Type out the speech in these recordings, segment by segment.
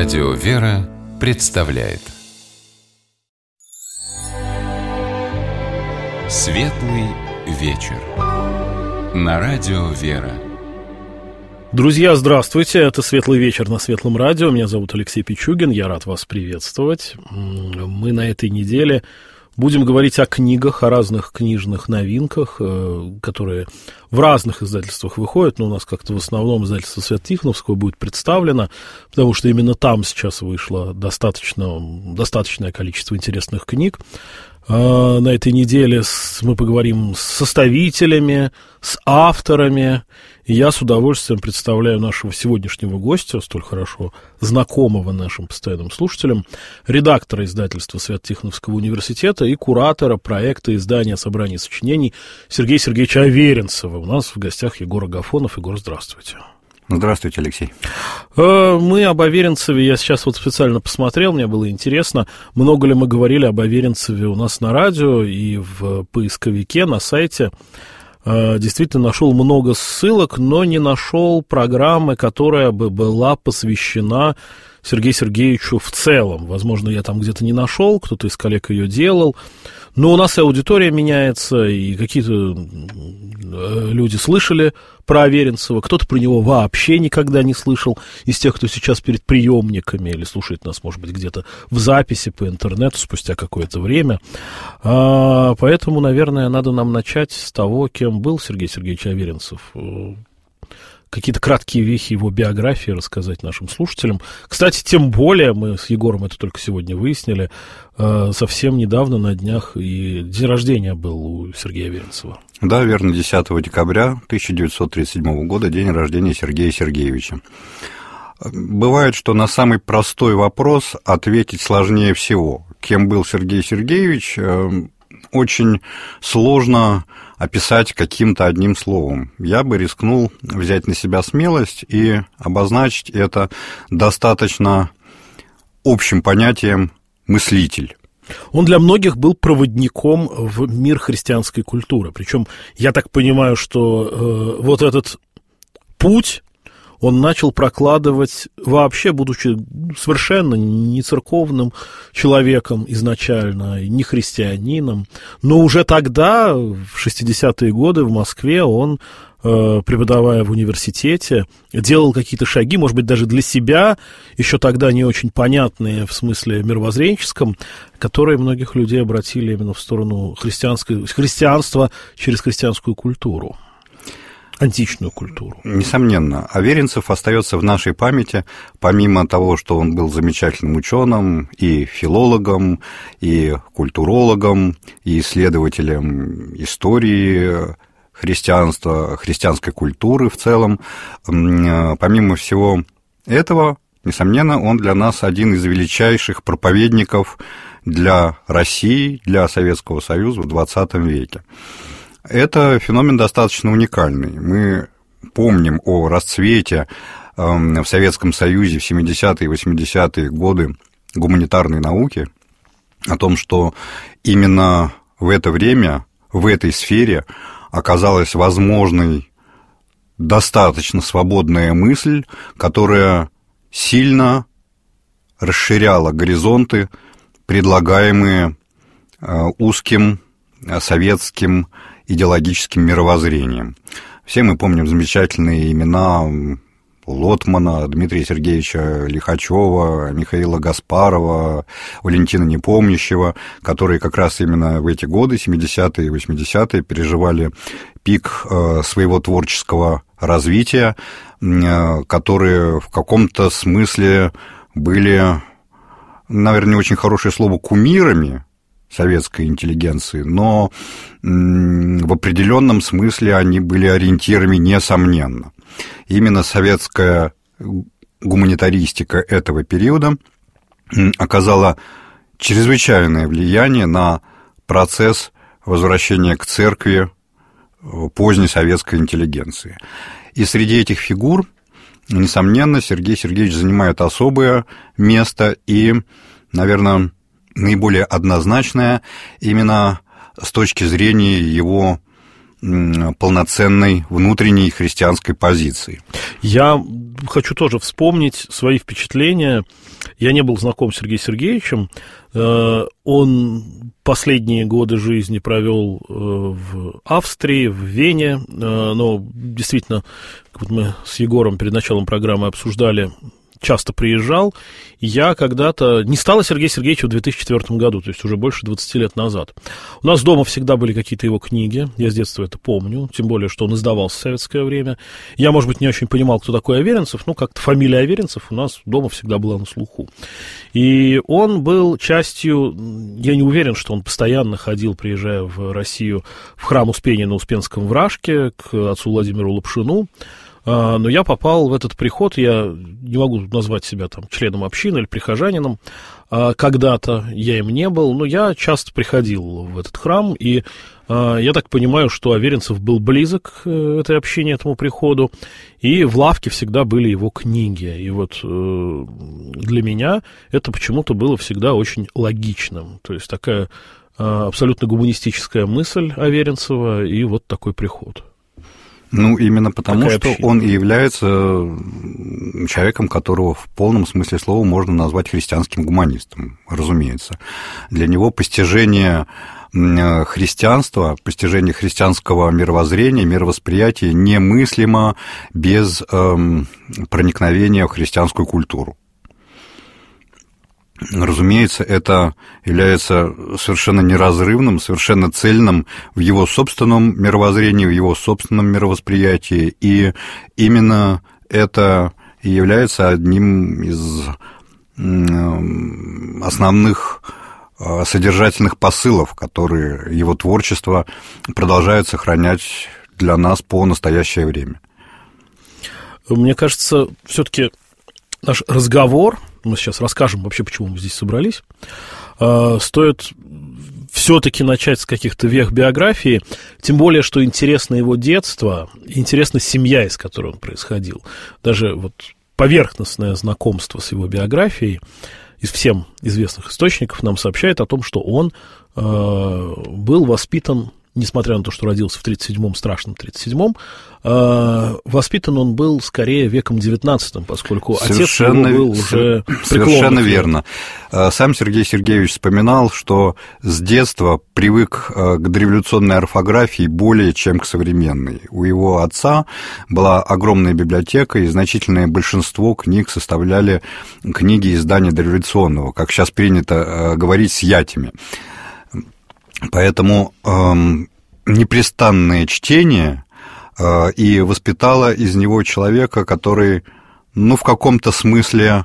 Радио «Вера» представляет Светлый вечер на Радио «Вера». Друзья, здравствуйте, это «Светлый вечер» на Светлом радио. Меня зовут Алексей Пичугин, я рад вас приветствовать. Мы на этой неделе будем говорить о книгах, о разных книжных новинках, которые в разных издательствах выходят, но у нас как-то в основном издательство Свято-Тихоновского будет представлено, потому что именно там сейчас вышло достаточное количество интересных книг. На этой неделе мы поговорим с составителями, с авторами, и я с удовольствием представляю нашего сегодняшнего гостя, столь хорошо знакомого нашим постоянным слушателям, редактора издательства Свято-Тихоновского университета и куратора проекта издания собрания сочинений Сергея Сергеевича Аверинцева. У нас в гостях Егор Агафонов. Егор, здравствуйте. Здравствуйте, Алексей. Мы об Аверинцеве, я сейчас вот специально посмотрел, мне было интересно, много ли мы говорили об Аверинцеве у нас на радио и в поисковике, на сайте. Действительно нашел много ссылок, но не нашел программы, которая бы была посвящена Сергею Сергеевичу в целом. Возможно, я там где-то не нашел, кто-то из коллег ее делал. Но у нас и аудитория меняется, и какие-то люди слышали про Аверинцева, кто-то про него вообще никогда не слышал, из тех, кто сейчас перед приемниками или слушает нас, может быть, где-то в записи по интернету спустя какое-то время. Поэтому, наверное, надо нам начать с того, кем был Сергей Сергеевич Аверинцев. Какие-то краткие вехи его биографии рассказать нашим слушателям. Кстати, тем более, мы с Егором это только сегодня выяснили, совсем недавно, на днях, и день рождения был у Сергея Аверинцева. Да, верно, 10 декабря 1937 года, день рождения Сергея Сергеевича. Бывает, что на самый простой вопрос ответить сложнее всего. Кем был Сергей Сергеевич, очень сложно описать каким-то одним словом. Я бы рискнул взять на себя смелость и обозначить это достаточно общим понятием «мыслитель». Он для многих был проводником в мир христианской культуры. Причем я так понимаю, что вот этот путь он начал прокладывать вообще, будучи совершенно не церковным человеком изначально, не христианином. Но уже тогда, в 60-е годы в Москве, он, преподавая в университете, делал какие-то шаги, может быть, даже для себя, еще тогда не очень понятные в смысле мировоззренческом, которые многих людей обратили именно в сторону христианства через христианскую культуру. Античную культуру. Несомненно, Аверинцев остается в нашей памяти, помимо того, что он был замечательным ученым и филологом, и культурологом, и исследователем истории христианства, христианской культуры в целом. Помимо всего этого, несомненно, он для нас один из величайших проповедников для России, для Советского Союза в XX веке. Это феномен достаточно уникальный. Мы помним о расцвете в Советском Союзе в 70-е и 80-е годы гуманитарной науки, о том, что именно в это время, в этой сфере оказалась возможной достаточно свободная мысль, которая сильно расширяла горизонты, предлагаемые узким советским идеологическим мировоззрением. Все мы помним замечательные имена Лотмана, Дмитрия Сергеевича Лихачева, Михаила Гаспарова, Валентина Непомнящего, которые как раз именно в эти годы, 70-е и 80-е, переживали пик своего творческого развития, которые в каком-то смысле были, наверное, не очень хорошее слово, кумирами советской интеллигенции, но в определенном смысле они были ориентирами, несомненно. Именно советская гуманитаристика этого периода оказала чрезвычайное влияние на процесс возвращения к церкви поздней советской интеллигенции. И среди этих фигур, несомненно, Сергей Сергеевич занимает особое место и, наверное, наиболее однозначное именно с точки зрения его полноценной внутренней христианской позиции. Я хочу тоже вспомнить свои впечатления. Я не был знаком с Сергеем Сергеевичем. Он последние годы жизни провел в Австрии, в Вене. Но действительно, как мы с Егором перед началом программы обсуждали, часто приезжал. Я когда-то... Не стало Сергея Сергеевича в 2004 году, то есть уже больше 20 лет назад. У нас дома всегда были какие-то его книги, я с детства это помню, тем более, что он издавался в советское время. Я, может быть, не очень понимал, кто такой Аверинцев, но как-то фамилия Аверинцев у нас дома всегда была на слуху. И он был частью... Я не уверен, что он постоянно ходил, приезжая в Россию, в храм Успения на Успенском Вражке к отцу Владимиру Лапшину. Но я попал в этот приход, я не могу назвать себя там членом общины или прихожанином, когда-то я им не был, но я часто приходил в этот храм, и я так понимаю, что Аверинцев был близок к этой общине, этому приходу, и в лавке всегда были его книги, и вот для меня это почему-то было всегда очень логичным, то есть такая абсолютно гуманистическая мысль Аверинцева и вот такой приход. Ну, именно потому, что он и является человеком, которого в полном смысле слова можно назвать христианским гуманистом, разумеется. Для него постижение христианства, постижение христианского мировоззрения, мировосприятия немыслимо без проникновения в христианскую культуру. Разумеется, это является совершенно неразрывным, совершенно цельным в его собственном мировоззрении, в его собственном мировосприятии, и именно это и является одним из основных содержательных посылов, которые его творчество продолжает сохранять для нас по настоящее время. Мне кажется, все-таки наш разговор, мы сейчас расскажем вообще, почему мы здесь собрались, стоит все-таки начать с каких-то вех биографии, тем более, что интересно его детство, интересна семья, из которой он происходил. Даже вот поверхностное знакомство с его биографией из всем известных источников нам сообщает о том, что он был воспитан, несмотря на то, что родился в 1937-м, страшном 1937-м, воспитан он был скорее веком XIX, поскольку отец его был уже преклонных. Совершенно верно. Сам Сергей Сергеевич вспоминал, что с детства привык к дореволюционной орфографии более чем к современной. У его отца была огромная библиотека, и значительное большинство книг составляли книги издания дореволюционного, как сейчас принято говорить, с ятями. Поэтому непрестанное чтение и воспитало из него человека, который, ну, в каком-то смысле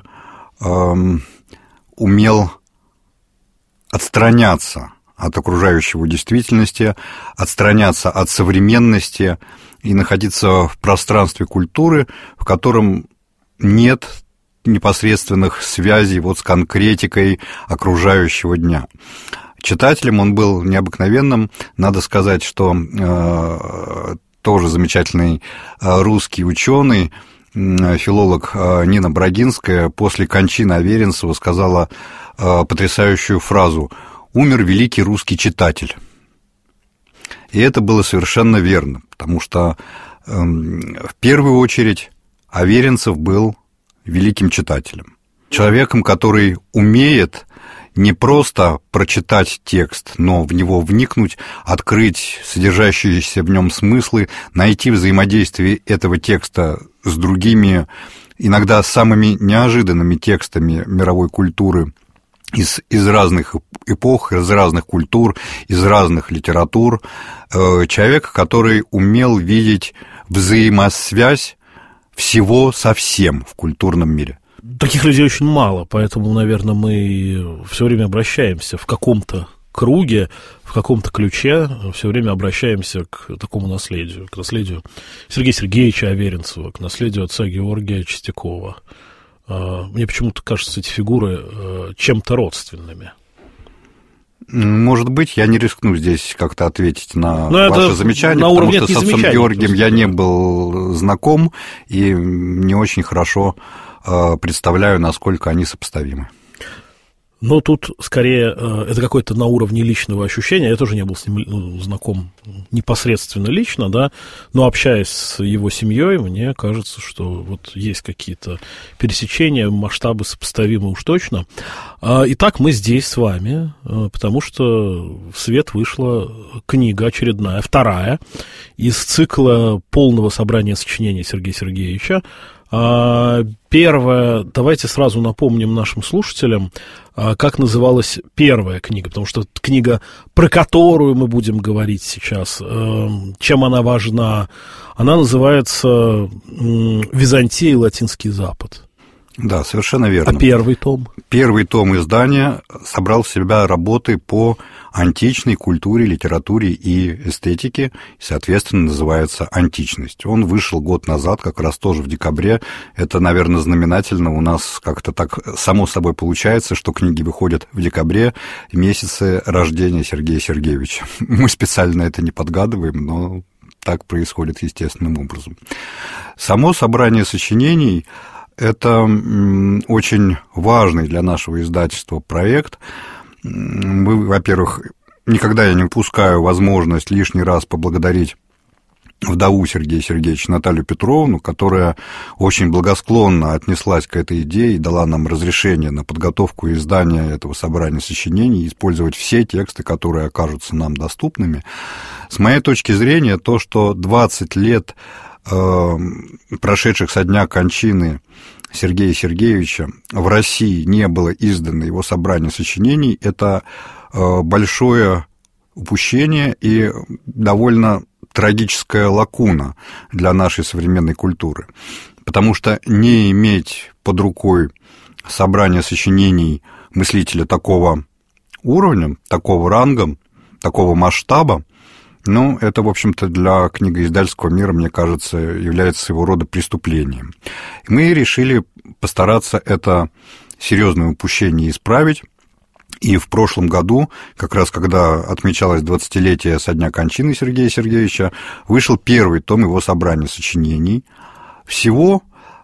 умел отстраняться от окружающей действительности, отстраняться от современности и находиться в пространстве культуры, в котором нет непосредственных связей вот с конкретикой окружающего дня. Читателем он был необыкновенным. Надо сказать, что тоже замечательный русский ученый, филолог Нина Брагинская после кончины Аверинцева сказала потрясающую фразу: «Умер великий русский читатель». И это было совершенно верно, потому что в первую очередь Аверинцев был великим читателем, человеком, который умеет не просто прочитать текст, но в него вникнуть, открыть содержащиеся в нем смыслы, найти взаимодействие этого текста с другими, иногда самыми неожиданными текстами мировой культуры из разных эпох, из разных культур, из разных литератур. Человек, который умел видеть взаимосвязь всего со всем в культурном мире. Таких людей очень мало, поэтому, наверное, мы все время обращаемся в каком-то круге, в каком-то ключе, все время обращаемся к такому наследию, к наследию Сергея Сергеевича Аверинцева, к наследию отца Георгия Чистякова. Мне почему-то кажутся эти фигуры чем-то родственными. Может быть, я не рискну здесь как-то ответить на ваше замечание, потому что с отцом Георгием я не был знаком и не очень хорошо представляю, насколько они сопоставимы. Но тут скорее это какое-то на уровне личного ощущения. Я тоже не был с ним знаком непосредственно лично, да, но общаясь с его семьей, мне кажется, что вот есть какие-то пересечения, масштабы сопоставимы уж точно. Итак, мы здесь с вами, потому что в свет вышла книга очередная, вторая, из цикла полного собрания сочинений Сергея Сергеевича. Первое, давайте сразу напомним нашим слушателям, как называлась первая книга, потому что книга, про которую мы будем говорить сейчас, чем она важна, она называется «Византия и Латинский Запад». Да, совершенно верно. А первый том? Первый том издания собрал в себя работы по античной культуре, литературе и эстетике, и, соответственно, называется «Античность». Он вышел год назад, как раз тоже в декабре. Это, наверное, знаменательно. У нас как-то так само собой получается, что книги выходят в декабре, в месяце рождения Сергея Сергеевича. Мы специально это не подгадываем, но так происходит естественным образом. Само собрание сочинений – это очень важный для нашего издательства проект. Мы, во-первых, никогда я не упускаю возможность лишний раз поблагодарить вдову Сергея Сергеевича Наталью Петровну, которая очень благосклонно отнеслась к этой идее и дала нам разрешение на подготовку и издание этого собрания сочинений, использовать все тексты, которые окажутся нам доступными. С моей точки зрения, то, что 20 лет прошедших со дня кончины Сергея Сергеевича в России не было издано его собрание сочинений, это большое упущение и довольно трагическая лакуна для нашей современной культуры. Потому что не иметь под рукой собрание сочинений мыслителя такого уровня, такого ранга, такого масштаба, ну, это, в общем-то, для книгоиздательского мира, мне кажется, является своего рода преступлением. И мы решили постараться это серьезное упущение исправить. И в прошлом году, как раз когда отмечалось 20-летие со дня кончины Сергея Сергеевича, вышел первый том его собрания сочинений. Всего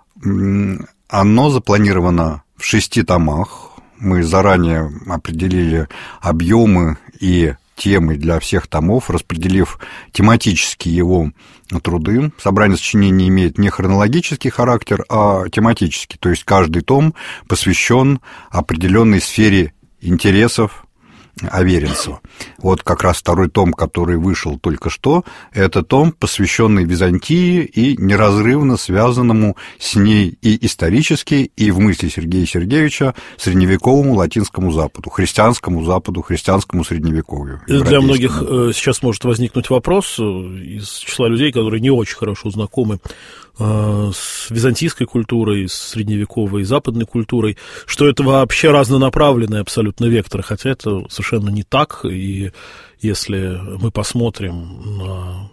оно запланировано в 6 томах. Мы заранее определили объемы и темы для всех томов, распределив тематически его труды. Собрание сочинений имеет не хронологический характер, а тематический, то есть каждый том посвящен определенной сфере интересов Аверинцева. Вот как раз второй том, который вышел только что, это том, посвященный Византии и неразрывно связанному с ней и исторически, и в мысли Сергея Сергеевича средневековому Латинскому Западу, христианскому средневековью. Для многих сейчас может возникнуть вопрос из числа людей, которые не очень хорошо знакомы с византийской культурой, с средневековой и западной культурой, что это вообще разнонаправленный абсолютно вектор, хотя это совершенно не так, и если мы посмотрим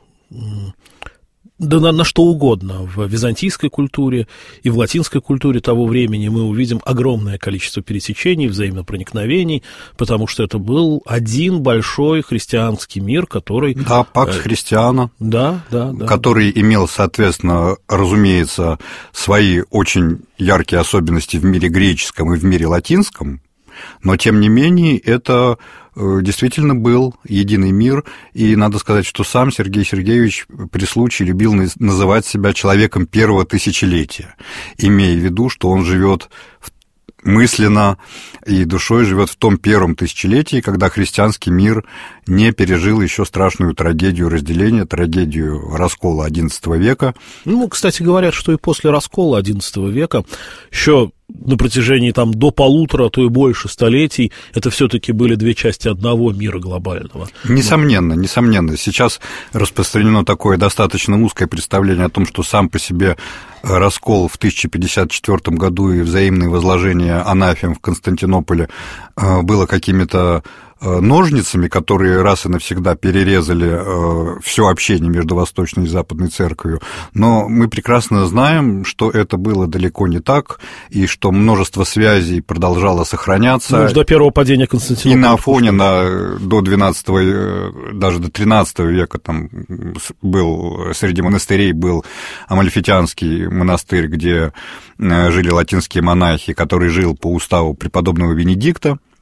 на что угодно в византийской культуре и в латинской культуре того времени, мы увидим огромное количество пересечений, взаимопроникновений, потому что это был один большой христианский мир, который... Да, пакс христиана, да. Который имел, соответственно, разумеется, свои очень яркие особенности в мире греческом и в мире латинском, но, тем не менее, это действительно был единый мир, и надо сказать, что сам Сергей Сергеевич при случае любил называть себя человеком первого тысячелетия, имея в виду, что он живет мысленно и душой живет в том первом тысячелетии, когда христианский мир не пережил еще страшную трагедию разделения, трагедию раскола XI века. Ну, кстати, говорят, что и после раскола XI века еще на протяжении там до 1,5, а то и больше столетий это все-таки были две части одного мира глобального. Несомненно. Сейчас распространено такое достаточно узкое представление о том, что сам по себе раскол в 1054 году и взаимное возложение анафем в Константинополе было какими-то ножницами, которые раз и навсегда перерезали все общение между Восточной и Западной Церковью. Но мы прекрасно знаем, что это было далеко не так, и что множество связей продолжало сохраняться. До первого падения Константинополя. И на Афоне до 12, даже до 13 века там был, среди монастырей был Амальфитянский монастырь, где жили латинские монахи, который жил по уставу преподобного Венедикта.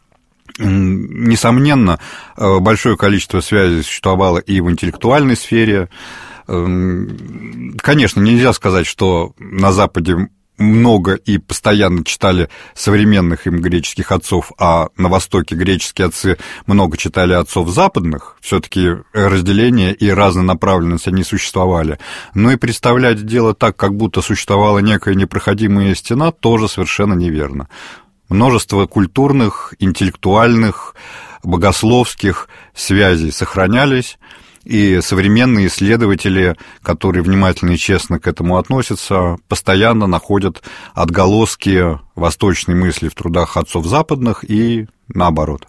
Несомненно, большое количество связей существовало и в интеллектуальной сфере. Конечно, нельзя сказать, что на Западе много и постоянно читали современных им греческих отцов, а на Востоке греческие отцы много читали отцов западных. Все-таки разделение и разнонаправленность они существовали. Но и представлять дело так, как будто существовала некая непроходимая стена, тоже совершенно неверно. Множество культурных, интеллектуальных, богословских связей сохранялись, и современные исследователи, которые внимательно и честно к этому относятся, постоянно находят отголоски восточной мысли в трудах отцов западных и наоборот.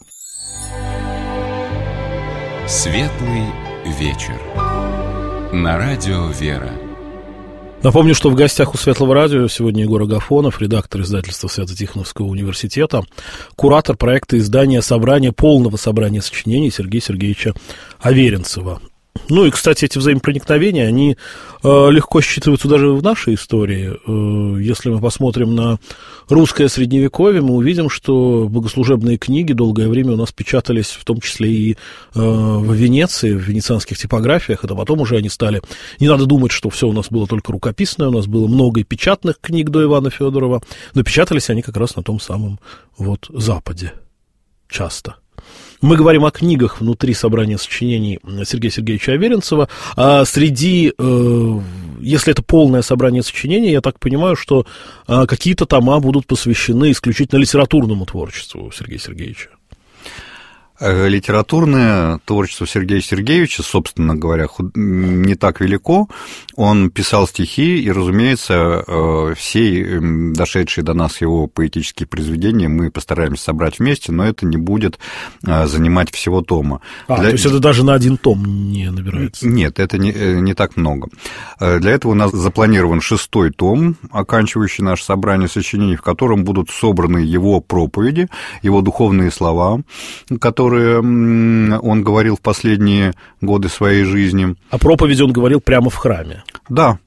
Светлый вечер. На радио «Вера». Напомню, что в гостях у Светлого радио сегодня Егор Агафонов, редактор издательства Свято-Тихоновского университета, куратор проекта издания полного собрания сочинений Сергея Сергеевича Аверинцева. Ну и, кстати, эти взаимопроникновения, они легко считываются даже в нашей истории. Если мы посмотрим на русское средневековье, мы увидим, что богослужебные книги долгое время у нас печатались, в том числе и в Венеции, в венецианских типографиях, это потом уже они стали... Не надо думать, что все у нас было только рукописное, у нас было много и печатных книг до Ивана Федорова, но печатались они как раз на том самом Западе часто. Мы говорим о книгах внутри собрания сочинений Сергея Сергеевича Аверинцева, а среди, если это полное собрание сочинений, я так понимаю, что какие-то тома будут посвящены исключительно литературному творчеству Сергея Сергеевича. Литературное творчество Сергея Сергеевича, собственно говоря, не так велико. Он писал стихи, и, разумеется, все дошедшие до нас его поэтические произведения мы постараемся собрать вместе, но это не будет занимать всего тома. То есть это даже на один том не набирается? Нет, это не так много. Для этого у нас запланирован 6-й том, оканчивающий наше собрание сочинений, в котором будут собраны его проповеди, его духовные слова, которые он говорил в последние годы своей жизни. А проповеди он говорил прямо в храме? Да.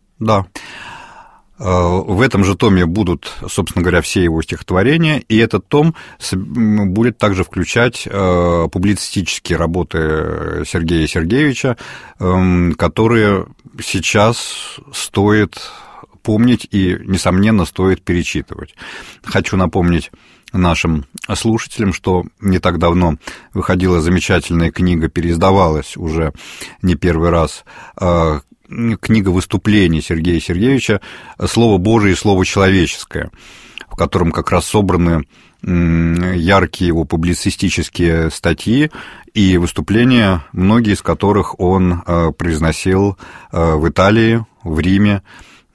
В этом же томе будут, собственно говоря, все его стихотворения, и этот том будет также включать публицистические работы Сергея Сергеевича, которые сейчас стоит помнить и, несомненно, стоит перечитывать. Хочу напомнить нашим слушателям, что не так давно выходила замечательная книга, переиздавалась уже не первый раз, книга выступлений Сергея Сергеевича «Слово Божие и слово человеческое», в котором как раз собраны яркие его публицистические статьи и выступления, многие из которых он произносил в Италии, в Риме.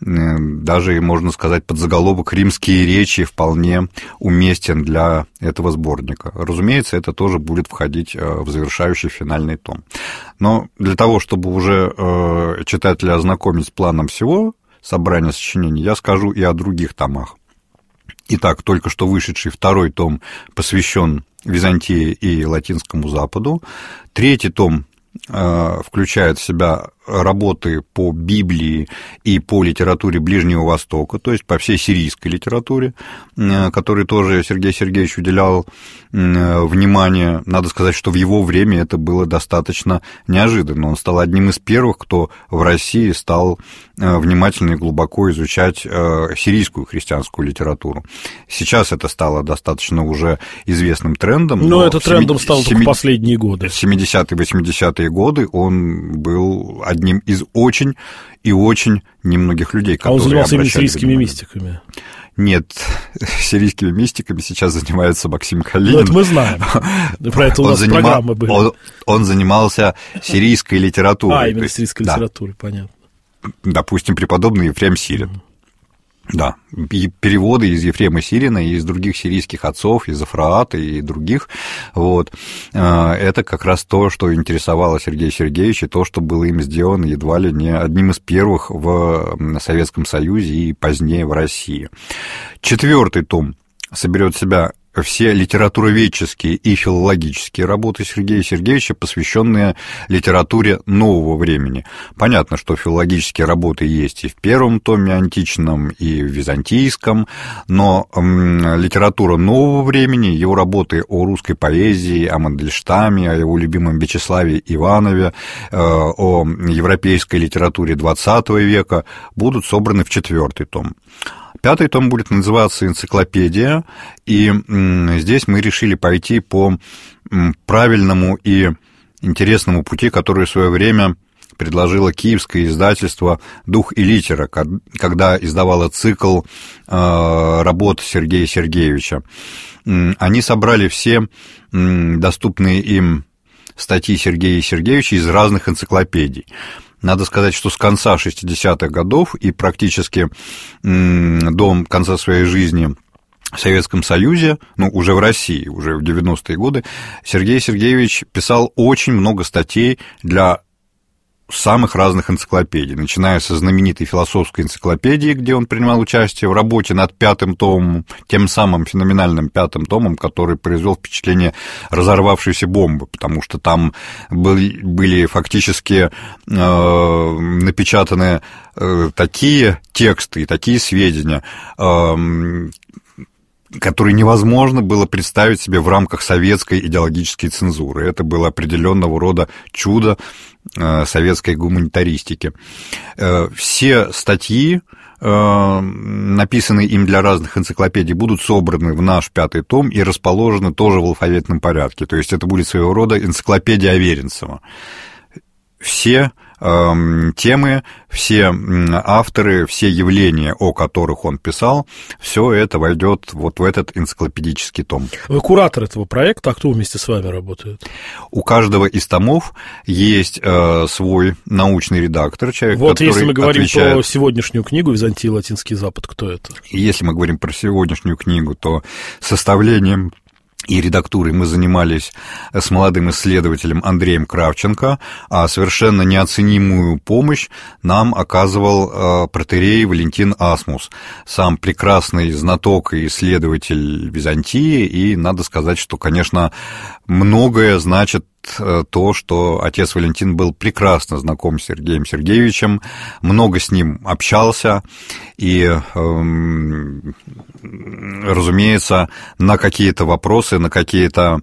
Даже, можно сказать, подзаголовок «Римские речи» вполне уместен для этого сборника. Разумеется, это тоже будет входить в завершающий финальный том. Но для того, чтобы уже читателя ознакомить с планом всего собрания сочинений, я скажу и о других томах. Итак, только что вышедший 2-й том посвящен Византии и Латинскому Западу. 3-й том включает в себя работы по Библии и по литературе Ближнего Востока, то есть по всей сирийской литературе, которой тоже Сергей Сергеевич уделял внимание. Надо сказать, что в его время это было достаточно неожиданно. Он стал одним из первых, кто в России стал внимательно и глубоко изучать сирийскую христианскую литературу. Сейчас это стало достаточно уже известным трендом. Но это трендом стало только в последние годы. В 70-е, 80-е годы он был одним из очень и очень немногих людей, которые... А он занимался именно сирийскими мистиками? Нет, сирийскими мистиками сейчас занимается Максим Калинин. Ну, это мы знаем. Про это у нас программы были. Он занимался сирийской литературой. Именно сирийской литературой, понятно. Допустим, преподобный Ефрем Сирин. Да, и переводы из Ефрема Сирина, и из других сирийских отцов, из Афраата и других, это как раз то, что интересовало Сергея Сергеевича, и то, что было им сделано едва ли не одним из первых в Советском Союзе и позднее в России. 4-й том соберет в себя все литературоведческие и филологические работы Сергея Сергеевича, посвященные литературе нового времени. Понятно, что филологические работы есть и в первом томе античном, и в византийском, но литература нового времени, его работы о русской поэзии, о Мандельштаме, о его любимом Вячеславе Иванове, о европейской литературе XX века будут собраны в 4-й том. 5-й том будет называться «Энциклопедия», и здесь мы решили пойти по правильному и интересному пути, который в свое время предложило киевское издательство «Дух и литера», когда издавало цикл работ Сергея Сергеевича. Они собрали все доступные им статьи Сергея Сергеевича из разных энциклопедий. Надо сказать, что с конца 60-х годов и практически до конца своей жизни в Советском Союзе, уже в России, уже в 90-е годы, Сергей Сергеевич писал очень много статей для самых разных энциклопедий, начиная со знаменитой философской энциклопедии, где он принимал участие в работе над 5-м томом, тем самым феноменальным 5-м томом, который произвел впечатление разорвавшейся бомбы, потому что там были фактически напечатаны такие тексты и такие сведения, которые невозможно было представить себе в рамках советской идеологической цензуры. Это было определенного рода чудо советской гуманитаристики. Все статьи, написанные им для разных энциклопедий, будут собраны в наш 5-й том и расположены тоже в алфавитном порядке. То есть это будет своего рода энциклопедия Аверинцева. Все темы, все авторы, все явления, о которых он писал, все это войдет вот в этот энциклопедический том. Вы куратор этого проекта, а кто вместе с вами работает? У каждого из томов есть свой научный редактор, человек, вот который если мы говорим отвечает... про сегодняшнюю книгу «Византия и Латинский Запад», кто это? Если мы говорим про сегодняшнюю книгу, то составлением и редактурой мы занимались с молодым исследователем Андреем Кравченко, а совершенно неоценимую помощь нам оказывал протоиерей Валентин Асмус, сам прекрасный знаток и исследователь Византии, и надо сказать, что, конечно, многое значит то, что отец Валентин был прекрасно знаком с Сергеем Сергеевичем, много с ним общался, и, разумеется, на какие-то вопросы, на какие-то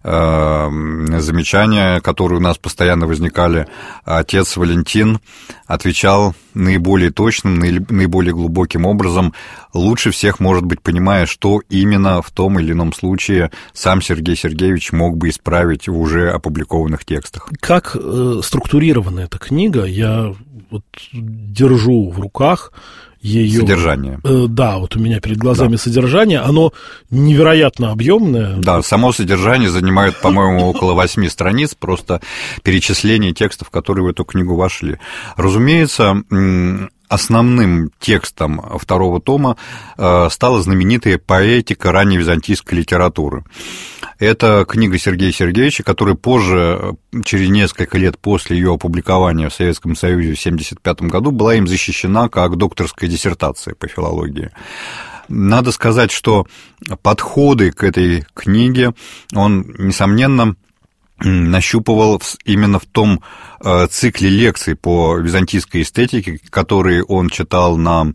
замечания, которые у нас постоянно возникали, отец Валентин отвечал наиболее точным, наиболее глубоким образом, лучше всех, может быть, понимая, что именно в том или ином случае сам Сергей Сергеевич мог бы исправить в уже опубликованных текстах. Как структурирована эта книга? Я вот держу в руках ее... Содержание. Да, вот у меня перед глазами содержание, оно невероятно объемное. Да, само содержание занимает, по-моему, около 8 страниц, просто перечисление текстов, которые в эту книгу вошли. Разумеется, основным текстом 2-го тома стала знаменитая поэтика ранней византийской литературы. Это книга Сергея Сергеевича, которая позже, через несколько лет после ее опубликования в Советском Союзе в 1975 году, была им защищена как докторская диссертация по филологии. Надо сказать, что подходы к этой книге он, несомненно, нащупывал именно в том цикле лекций по византийской эстетике, которые он читал на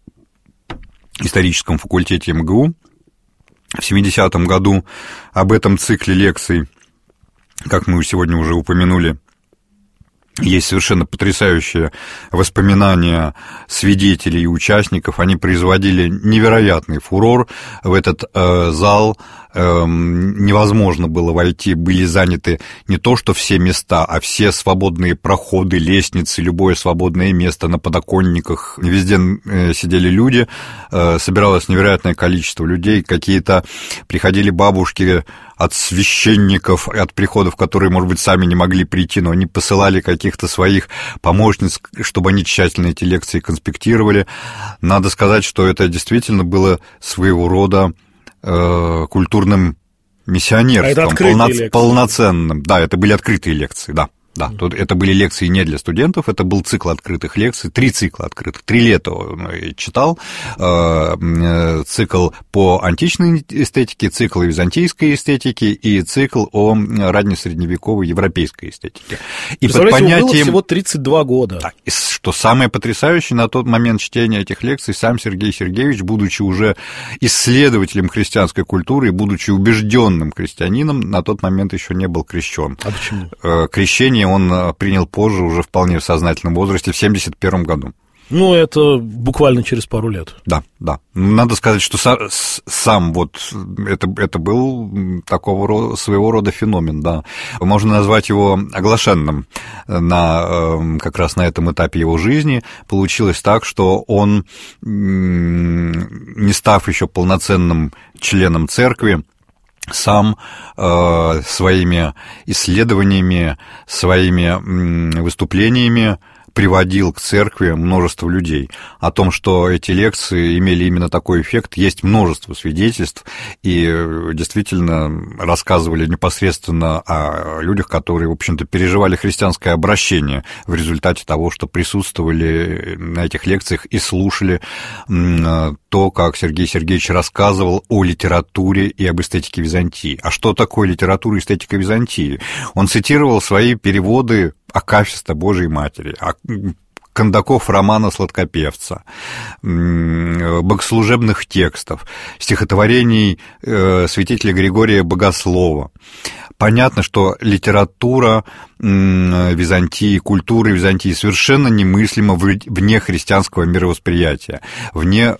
историческом факультете МГУ в 70-м году. Об этом цикле лекций, как мы сегодня уже упомянули, есть совершенно потрясающие воспоминания свидетелей и участников. Они производили невероятный фурор. В этот зал невозможно было войти, были заняты не то что все места, а все свободные проходы, лестницы, любое свободное место на подоконниках. Везде сидели люди, собиралось невероятное количество людей, какие-то приходили бабушки от священников, от приходов, которые, может быть, сами не могли прийти, но они посылали каких-то своих помощниц, чтобы они тщательно эти лекции конспектировали. Надо сказать, что это действительно было своего рода культурным миссионерством, полноценным. Да, это были открытые лекции, да. Да, тут это были лекции не для студентов, это был цикл открытых лекций, 3 цикла открытых, 3 лета он читал, цикл по античной эстетике, цикл византийской эстетики и цикл о раннесредневековой европейской эстетике. И под понятием... было всего 32 года. Да, и что самое потрясающее, на тот момент чтения этих лекций сам Сергей Сергеевич, будучи уже исследователем христианской культуры и будучи убежденным христианином, на тот момент еще не был крещен. А почему? Крещение он принял позже, уже вполне в сознательном возрасте, в 1971 году. Ну, это буквально через пару лет. Да, да. Надо сказать, что сам вот это был такого рода, своего рода феномен, да. Можно назвать его оглашенным как раз на этом этапе его жизни. Получилось так, что он, не став еще полноценным членом церкви, сам своими исследованиями, своими выступлениями приводил к церкви множество людей. О том, что эти лекции имели именно такой эффект, есть множество свидетельств, и действительно рассказывали непосредственно о людях, которые, в общем-то, переживали христианское обращение в результате того, что присутствовали на этих лекциях и слушали то, как Сергей Сергеевич рассказывал о литературе и об эстетике Византии. А что такое литература и эстетика Византии? Он цитировал свои переводы Акафиста Божией Матери, Кондаков романа «Сладкопевца», богослужебных текстов, стихотворений святителя Григория Богослова. Понятно, что литература Византии, культура Византии совершенно немыслима вне христианского мировосприятия, вне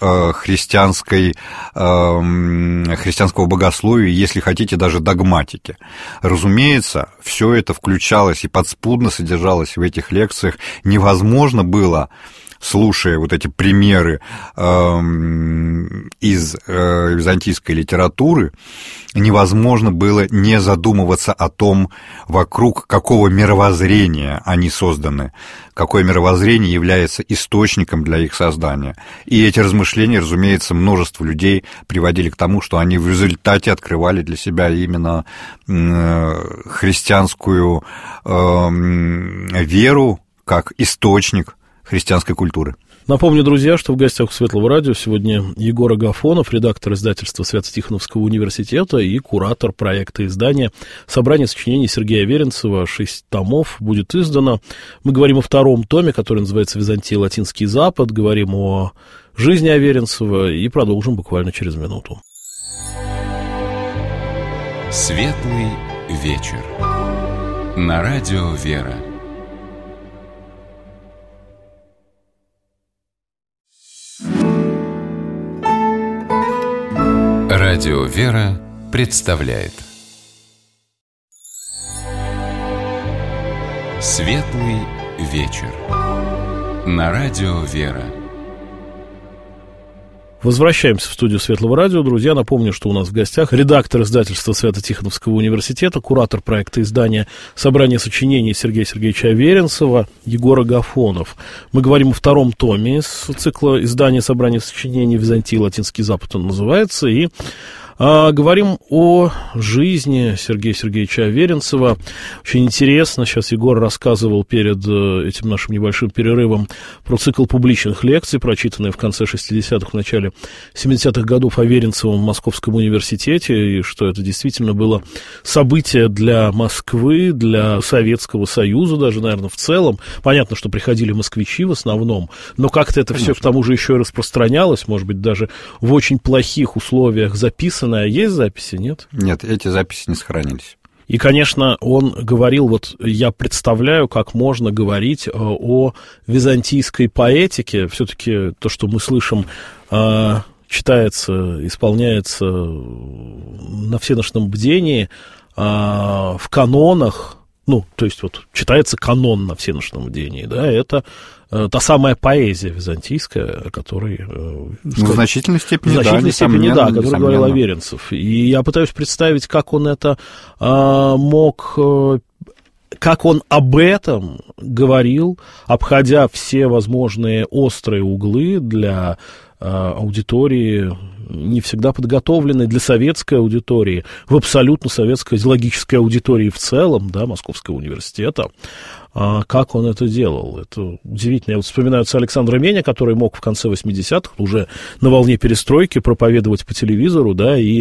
христианского богословия, если хотите, даже догматики. Разумеется, все это включалось и подспудно содержалось в этих лекциях. Невозможно было, слушая вот эти примеры из византийской литературы, невозможно было не задумываться о том, вокруг какого мировоззрения они созданы, какое мировоззрение является источником для их создания. И эти размышления, разумеется, множество людей приводили к тому, что они в результате открывали для себя именно христианскую веру как источник христианской культуры. Напомню, друзья, что в гостях у Светлого радио сегодня Егор Агафонов, редактор издательства Свято-Тихоновского университета и куратор проекта издания «Собрание сочинений Сергея Аверинцева». 6 томов будет издано. Мы говорим о 2-м томе, который называется «Византия. Латинский Запад». Говорим о жизни Аверинцева и продолжим буквально через минуту. Светлый вечер. На радио «Вера». Радио «Вера» представляет Светлый вечер. На радио «Вера». Возвращаемся в студию Светлого радио. Друзья, напомню, что у нас в гостях редактор издательства Свято-Тихоновского университета, куратор проекта издания «Собрание сочинений» Сергея Сергеевича Аверинцева, Егор Агафонов. Мы говорим о 2-м томе из цикла издания «Собрание сочинений Византии. Латинский Запад» он называется, и говорим о жизни Сергея Сергеевича Аверинцева. Очень интересно, сейчас Егор рассказывал перед этим нашим небольшим перерывом про цикл публичных лекций, прочитанные в конце 60-х, в начале 70-х годов Аверинцевым в Московском университете, и что это действительно было событие для Москвы, для Советского Союза даже, наверное, в целом. Понятно, что приходили москвичи в основном, но как-то это все к тому же еще и распространялось, может быть, даже в очень плохих условиях записано. А есть записи, нет? Нет, эти записи не сохранились. И, конечно, он говорил, вот я представляю, как можно говорить о византийской поэтике. Все-таки то, что мы слышим, читается, исполняется на всеношном бдении, в канонах, ну, то есть вот читается канон на всеношном бдении, да, это та самая поэзия византийская, о которой... в значительной степени, да, о которой говорил несомненно. Аверинцев. И я пытаюсь представить, как он это мог... как он об этом говорил, обходя все возможные острые углы для аудитории не всегда подготовленный для советской аудитории, в абсолютно советской идеологической аудитории в целом, да, Московского университета. Как он это делал? Это удивительно. Я вот вспоминаю отца Александра Меня, который мог в конце 80-х, уже на волне перестройки, проповедовать по телевизору, да, и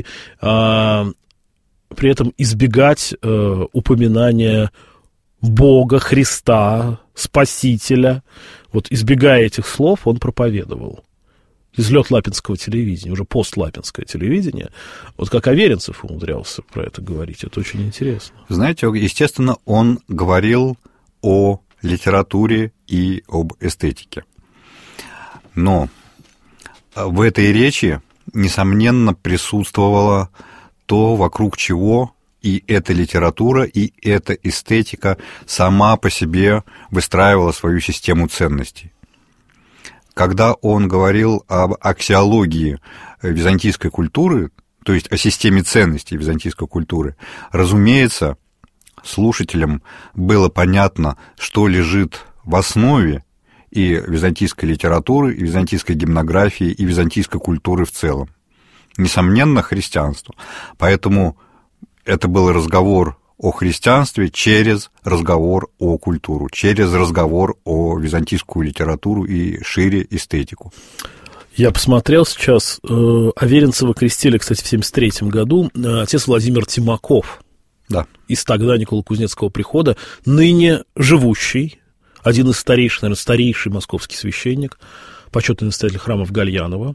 при этом избегать упоминания Бога, Христа, Спасителя. Вот избегая этих слов, он проповедовал. Излет лапинского телевидения, уже постлапинское телевидение. Вот как Аверинцев умудрялся про это говорить, это очень интересно. Знаете, естественно, он говорил о литературе и об эстетике. Но в этой речи, несомненно, присутствовало то, вокруг чего и эта литература, и эта эстетика сама по себе выстраивала свою систему ценностей. Когда он говорил об аксиологии византийской культуры, то есть о системе ценностей византийской культуры, разумеется, слушателям было понятно, что лежит в основе и византийской литературы, и византийской гимнографии, и византийской культуры в целом. Несомненно, христианство. Поэтому это был разговор о христианстве через разговор о культуру, через разговор о византийскую литературу и шире эстетику. Я посмотрел сейчас, Аверинцева крестили, кстати, в 1973 году, отец Владимир Тимаков, да, из тогда Николо-Кузнецкого прихода, ныне живущий, один из старейших, наверное, старейший московский священник, почетный настоятель храмов Гальянова.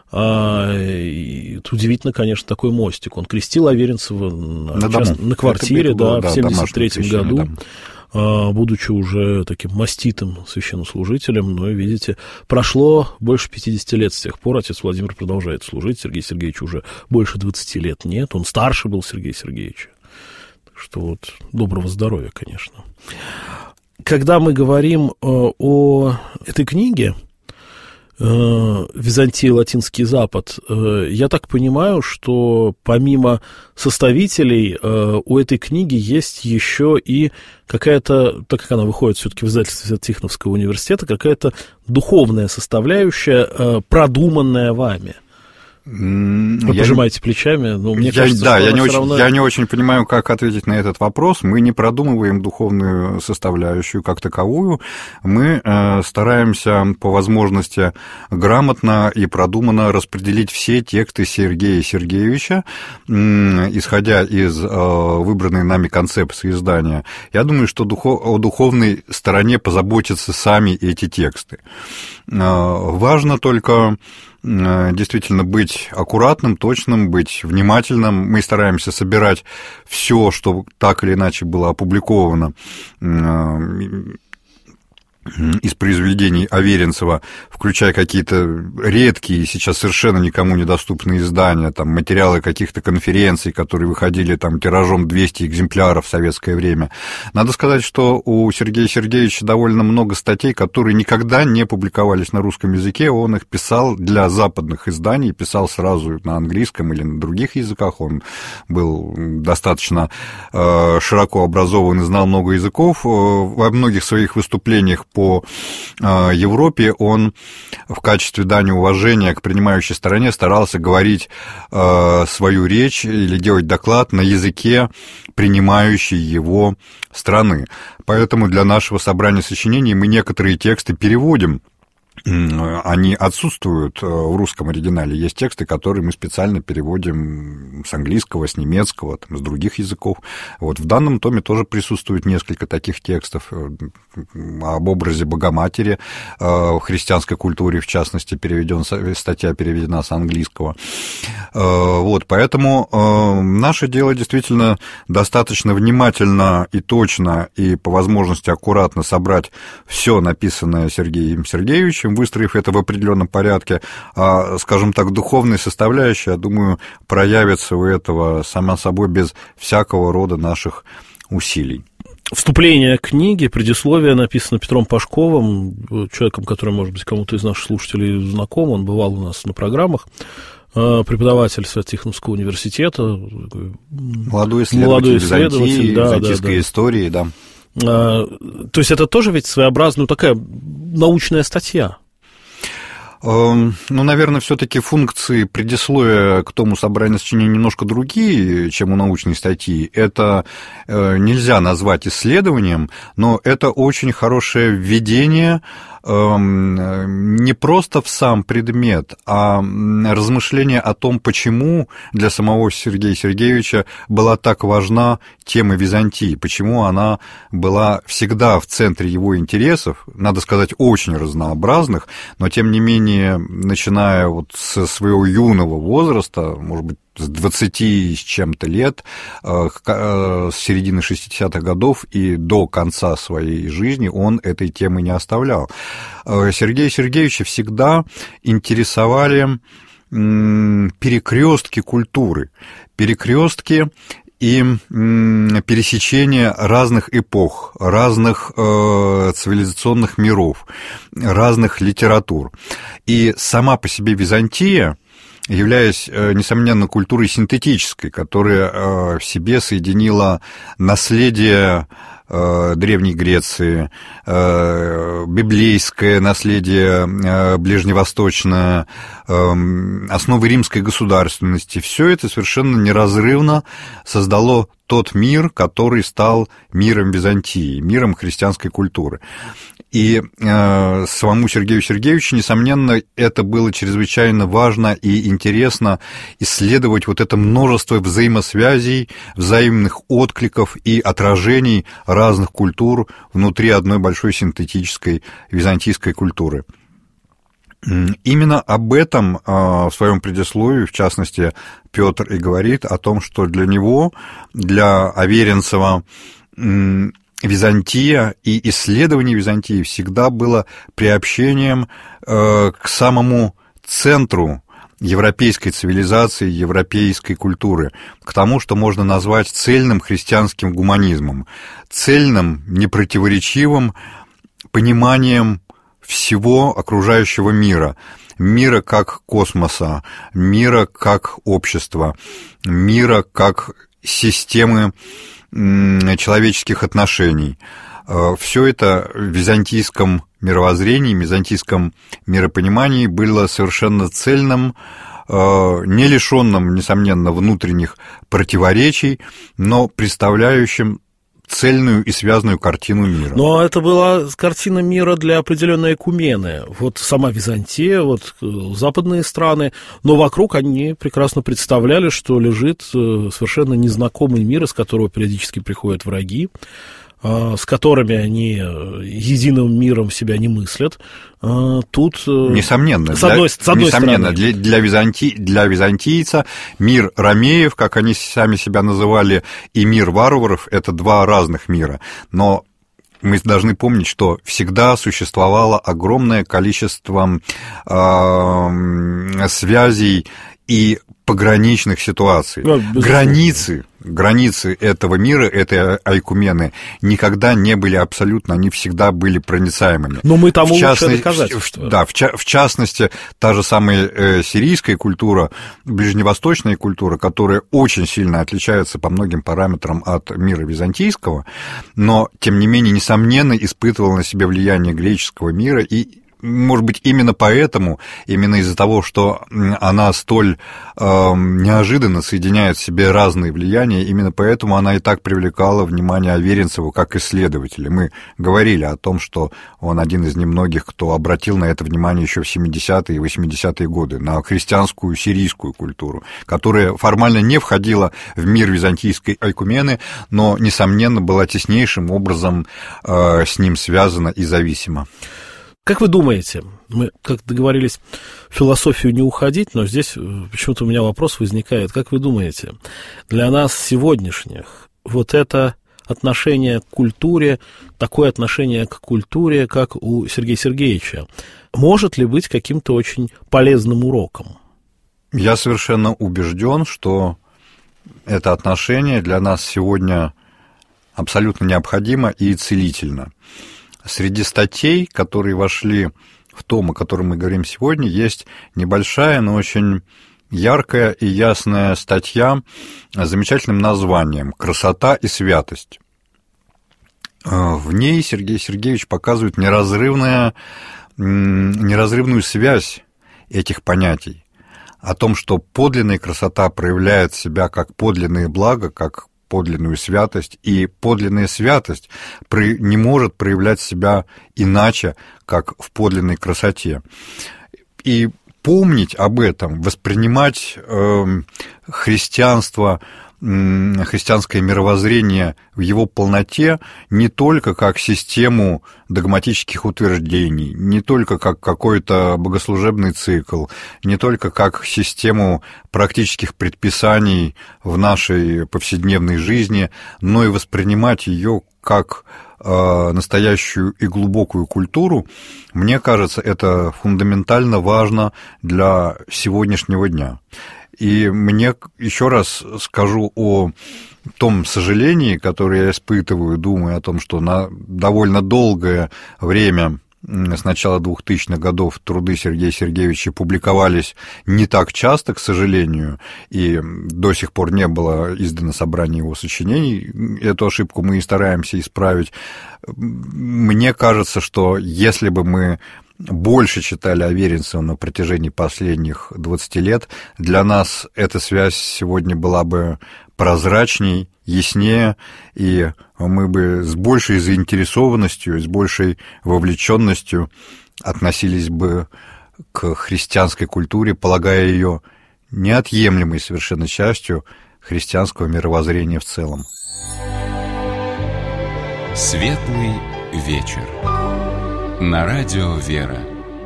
Это удивительно, конечно, такой мостик. Он крестил Аверинцева на квартире, да, в 1973 году, будучи уже таким маститым священнослужителем. Но, видите, прошло больше 50 лет с тех пор. Отец Владимир продолжает служить. Сергей Сергеевич уже больше 20 лет нет. Он старше был Сергея Сергеевича. Так что вот доброго здоровья, конечно. Когда мы говорим о этой книге «Византия, Латинский Запад», я так понимаю, что помимо составителей у этой книги есть еще и какая-то, так как она выходит все-таки в издательстве Тихоновского университета, какая-то духовная составляющая, продуманная вами. Вы пожимаете плечами, но мне кажется, да, что я не очень понимаю, как ответить на этот вопрос. Мы не продумываем духовную составляющую как таковую. Мы стараемся по возможности грамотно и продуманно распределить все тексты Сергея Сергеевича, исходя из выбранной нами концепции издания. Я думаю, что о духовной стороне позаботятся сами эти тексты. Важно только действительно быть аккуратным, точным, быть внимательным. Мы стараемся собирать все, что так или иначе было опубликовано из произведений Аверинцева, включая какие-то редкие, сейчас совершенно никому недоступные издания, там, материалы каких-то конференций, которые выходили там, тиражом 200 экземпляров в советское время. Надо сказать, что у Сергея Сергеевича довольно много статей, которые никогда не публиковались на русском языке. Он их писал для западных изданий, писал сразу на английском или на других языках. Он был достаточно широко образован и знал много языков. Во многих своих выступлениях по Европе он в качестве дани уважения к принимающей стороне старался говорить свою речь или делать доклад на языке принимающей его страны. Поэтому для нашего собрания сочинений мы некоторые тексты переводим. Они отсутствуют в русском оригинале. Есть тексты, которые мы специально переводим с английского, с немецкого, там, с других языков. Вот в данном томе тоже присутствует несколько таких текстов об образе Богоматери в христианской культуре, в частности, статья переведена с английского. Вот, поэтому наше дело действительно достаточно внимательно и точно, и по возможности аккуратно собрать все написанное Сергеем Сергеевичем, выстроив это в определенном порядке. Скажем так, духовная составляющая, я думаю, проявится у этого сама собой без всякого рода наших усилий. Вступление к книге, предисловие написано Петром Пашковым, человеком, который, может быть, кому-то из наших слушателей знаком, он бывал у нас на программах, преподаватель Свято-Тихоновского университета. Молодой исследователь Византии, византийской истории, да. То есть это тоже ведь своеобразная такая научная статья? Наверное, все-таки функции предисловия к тому собранию сочинений немножко другие, чем у научной статьи. Это нельзя назвать исследованием, но это очень хорошее введение не просто в сам предмет, а размышление о том, почему для самого Сергея Сергеевича была так важна тема Византии, почему она была всегда в центре его интересов, надо сказать, очень разнообразных, но тем не менее, начиная вот со своего юного возраста, может быть, с 20 с чем-то лет, с середины 60-х годов и до конца своей жизни он этой темы не оставлял. Сергея Сергеевича всегда интересовали перекрестки культуры, перекрестки и пересечение разных эпох, разных цивилизационных миров, разных литератур. И сама по себе Византия, являясь, несомненно, культурой синтетической, которая в себе соединила наследие Древней Греции, библейское наследие ближневосточное, основы римской государственности, все это совершенно неразрывно создало тот мир, который стал миром Византии, миром христианской культуры. И самому Сергею Сергеевичу, несомненно, это было чрезвычайно важно и интересно исследовать вот это множество взаимосвязей, взаимных откликов и отражений разных культур внутри одной большой синтетической византийской культуры. Именно об этом в своем предисловии, в частности, Петр и говорит о том, что для него, для Аверинцева, Византия и исследование Византии всегда было приобщением к самому центру европейской цивилизации, европейской культуры, к тому, что можно назвать цельным христианским гуманизмом, цельным, непротиворечивым пониманием всего окружающего мира, мира как космоса, мира как общества, мира как системы человеческих отношений. Все это в византийском мировоззрении, в византийском миропонимании было совершенно цельным, не лишенным, несомненно, внутренних противоречий, но представляющим цельную и связанную картину мира. Но это была картина мира для определенной экумены. Вот сама Византия, вот западные страны, но вокруг они прекрасно представляли, что лежит совершенно незнакомый мир, из которого периодически приходят враги, с которыми они единым миром себя не мыслят. Тут, несомненно, с одной стороны, для византийца мир ромеев, как они сами себя называли, и мир варваров – это два разных мира. Но мы должны помнить, что всегда существовало огромное количество связей и пограничных ситуаций. Границы этого мира, этой айкумены никогда не были абсолютно, они всегда были проницаемыми. Но мы тому лучшее доказательство. Да, в частности, та же самая сирийская культура, ближневосточная культура, которая очень сильно отличается по многим параметрам от мира византийского, но, тем не менее, несомненно, испытывала на себе влияние греческого мира и, может быть, именно поэтому, именно из-за того, что она столь неожиданно соединяет в себе разные влияния, именно поэтому она и так привлекала внимание Аверинцева как исследователя. Мы говорили о том, что он один из немногих, кто обратил на это внимание еще в 70-е и 80-е годы, на христианскую сирийскую культуру, которая формально не входила в мир византийской айкумены, но, несомненно, была теснейшим образом с ним связана и зависима. Как вы думаете, мы как договорились в философию не уходить, но здесь почему-то у меня вопрос возникает. Как вы думаете, для нас сегодняшних вот это отношение к культуре, такое отношение к культуре, как у Сергея Сергеевича, может ли быть каким-то очень полезным уроком? Я совершенно убежден, что это отношение для нас сегодня абсолютно необходимо и целительно. Среди статей, которые вошли в том, о котором мы говорим сегодня, есть небольшая, но очень яркая и ясная статья с замечательным названием «Красота и святость». В ней Сергей Сергеевич показывает неразрывную связь этих понятий, о том, что подлинная красота проявляет себя как подлинное благо, как подлинную святость, и подлинная святость не может проявлять себя иначе, как в подлинной красоте. И помнить об этом, воспринимать христианство, христианское мировоззрение в его полноте не только как систему догматических утверждений, не только как какой-то богослужебный цикл, не только как систему практических предписаний в нашей повседневной жизни, но и воспринимать ее как настоящую и глубокую культуру, мне кажется, это фундаментально важно для сегодняшнего дня. И мне еще раз скажу о том сожалении, которое я испытываю, думая о том, что на довольно долгое время, с начала 2000-х годов, труды Сергея Сергеевича публиковались не так часто, к сожалению, и до сих пор не было издано собрание его сочинений. Эту ошибку мы и стараемся исправить. Мне кажется, что если бы мы больше читали Аверинцева на протяжении последних 20 лет, для нас эта связь сегодня была бы прозрачней, яснее, и мы бы с большей заинтересованностью, с большей вовлеченностью относились бы к христианской культуре, полагая ее неотъемлемой совершенно частью христианского мировоззрения в целом. Светлый вечер. На радио «Вера».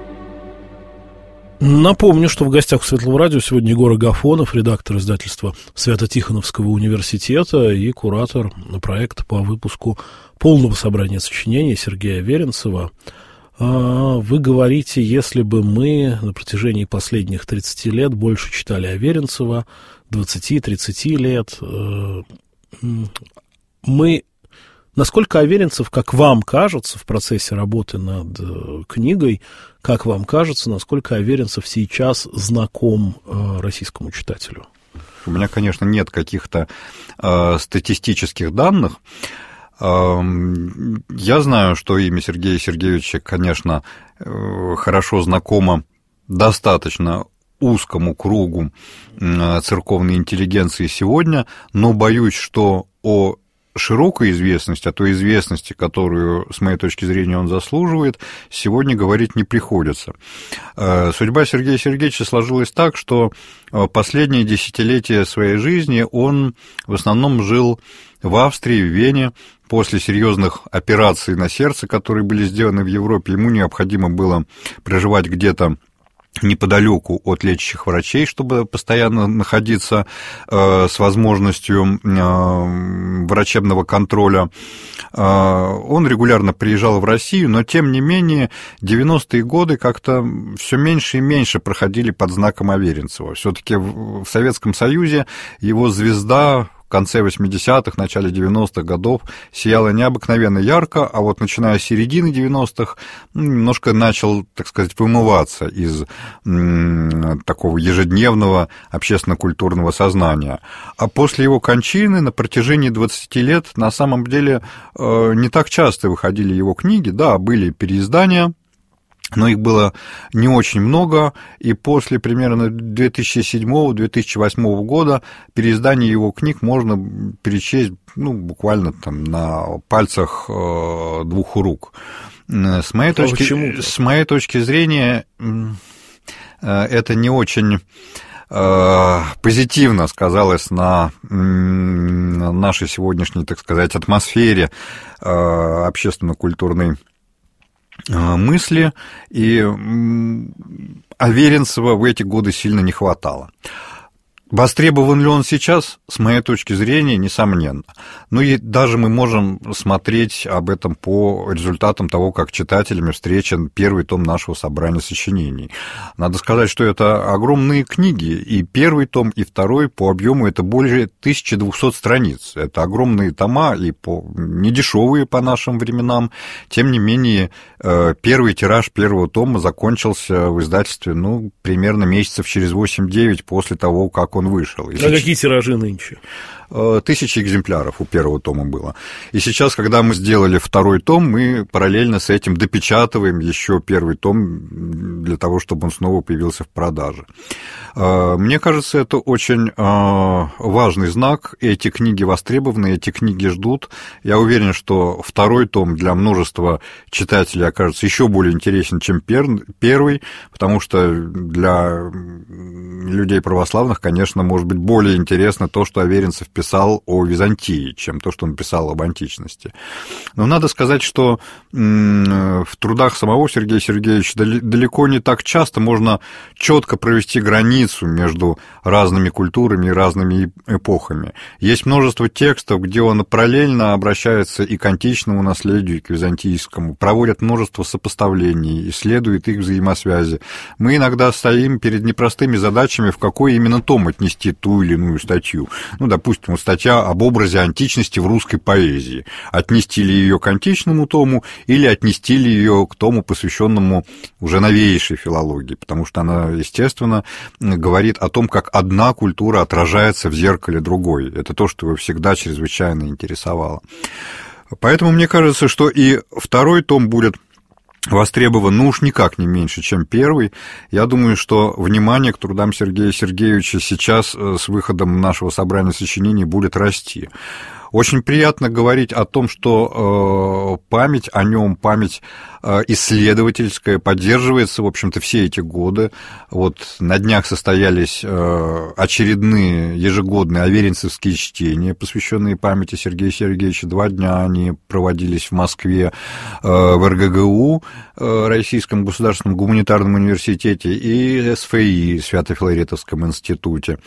Напомню, что в гостях у Светлого радио сегодня Егор Агафонов, редактор издательства Свято-Тихоновского университета и куратор проекта по выпуску полного собрания сочинений Сергея Аверинцева. Вы говорите, если бы мы на протяжении последних 30 лет больше читали Аверинцева, 20-30 лет, насколько Аверинцев, как вам кажется, в процессе работы над книгой, как вам кажется, насколько Аверинцев сейчас знаком российскому читателю? У меня, конечно, нет каких-то статистических данных. Я знаю, что имя Сергея Сергеевича, конечно, хорошо знакомо достаточно узкому кругу церковной интеллигенции сегодня, но боюсь, что о широкой известности, о той известности, которую, с моей точки зрения, он заслуживает, сегодня говорить не приходится. Судьба Сергея Сергеевича сложилась так, что последние десятилетия своей жизни он в основном жил в Австрии, в Вене. После серьезных операций на сердце, которые были сделаны в Европе, ему необходимо было проживать где-то неподалеку от лечащих врачей, чтобы постоянно находиться с возможностью врачебного контроля. Он регулярно приезжал в Россию, но, тем не менее, 90-е годы как-то все меньше и меньше проходили под знаком Аверинцева. Все-таки в Советском Союзе его звезда в конце 80-х, начале 90-х годов сияла необыкновенно ярко, а вот начиная с середины 90-х немножко начал, так сказать, вымываться из такого ежедневного общественно-культурного сознания. А после его кончины на протяжении 20 лет на самом деле не так часто выходили его книги, да, были переиздания, но их было не очень много, и после примерно 2007-2008 года переиздание его книг можно перечесть, буквально там на пальцах двух рук. С моей точки зрения, это не очень позитивно сказалось на нашей сегодняшней, так сказать, атмосфере общественно-культурной мысли, и Аверинцева в эти годы сильно не хватало. Востребован ли он сейчас? С моей точки зрения, несомненно. Ну и даже мы можем смотреть об этом по результатам того, как читателями встречен первый том нашего собрания сочинений. Надо сказать, что это огромные книги, и первый том, и второй по объему это более 1200 страниц. Это огромные тома, и недешевые по нашим временам. Тем не менее, первый тираж первого тома закончился в издательстве, примерно месяцев через 8-9 после того, как он вышел. А какие тиражи нынче? 1000 экземпляров у первого тома было. И сейчас, когда мы сделали второй том, мы параллельно с этим допечатываем еще первый том для того, чтобы он снова появился в продаже. Мне кажется, это очень важный знак. Эти книги востребованы, эти книги ждут. Я уверен, что второй том для множества читателей окажется еще более интересен, чем первый, потому что для людей православных, конечно, может быть более интересно то, что Аверинцев писал о Византии, чем то, что он писал об античности. Но надо сказать, что в трудах самого Сергея Сергеевича далеко не так часто можно четко провести границу между разными культурами и разными эпохами. Есть множество текстов, где он параллельно обращается и к античному наследию, и к византийскому, проводит множество сопоставлений, исследует их взаимосвязи. Мы иногда стоим перед непростыми задачами, в какой именно том отнести ту или иную статью. Ну, допустим, статья об образе античности в русской поэзии. Отнести ли ее к античному тому или отнести ли ее к тому, посвященному уже новейшей филологии, потому что она, естественно, говорит о том, как одна культура отражается в зеркале другой. Это то, что его всегда чрезвычайно интересовало. Поэтому мне кажется, что и второй том будет востребован, ну уж никак не меньше, чем первый. Я думаю, что внимание к трудам Сергея Сергеевича сейчас с выходом нашего собрания сочинений будет расти. Очень приятно говорить о том, что память о нем, память исследовательская поддерживается, в общем-то, все эти годы. Вот на днях состоялись очередные ежегодные аверинцевские чтения, посвященные памяти Сергея Сергеевича. 2 дня они проводились в Москве в РГГУ, Российском государственном гуманитарном университете, и СФИ, Свято-Филаретовском институте.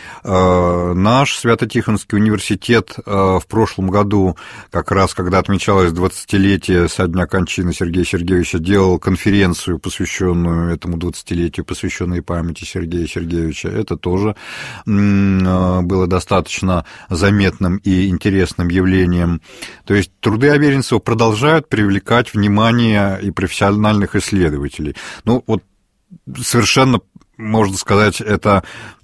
Наш Свято-Тихонский университет в прошлом году, как раз когда отмечалось 20-летие со дня кончины Сергея Сергеевича, делал конференцию, посвященную этому 20-летию, посвященную памяти Сергея Сергеевича. Это тоже было достаточно заметным и интересным явлением. То есть труды Аверинцева продолжают привлекать внимание и профессиональных исследователей. Ну, вот совершенно, можно сказать, это